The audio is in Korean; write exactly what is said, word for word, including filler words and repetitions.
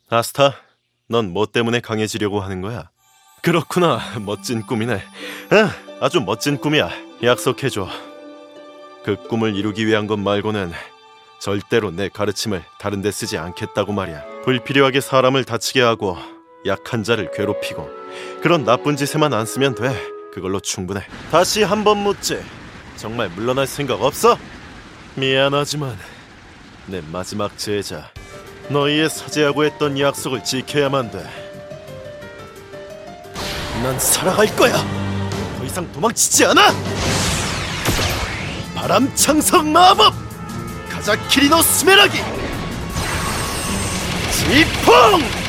아스타, 넌 뭐 때문에 강해지려고 하는 거야? 그렇구나, 멋진 꿈이네. 아, 아주 멋진 꿈이야. 약속해줘. 그 꿈을 이루기 위한 것 말고는 절대로 내 가르침을 다른 데 쓰지 않겠다고 말이야. 불필요하게 사람을 다치게 하고 약한 자를 괴롭히고 그런 나쁜 짓에만 안 쓰면 돼. 그걸로 충분해. 다시 한 번 묻지. 정말 물러날 생각 없어? 미안하지만 내 마지막 제자 너희의 사제하고 했던 약속을 지켜야만 돼. 난 살아갈 거야. 더 이상 도망치지 않아. 바람 창석 마법 가자키리노 스메라기 지풍!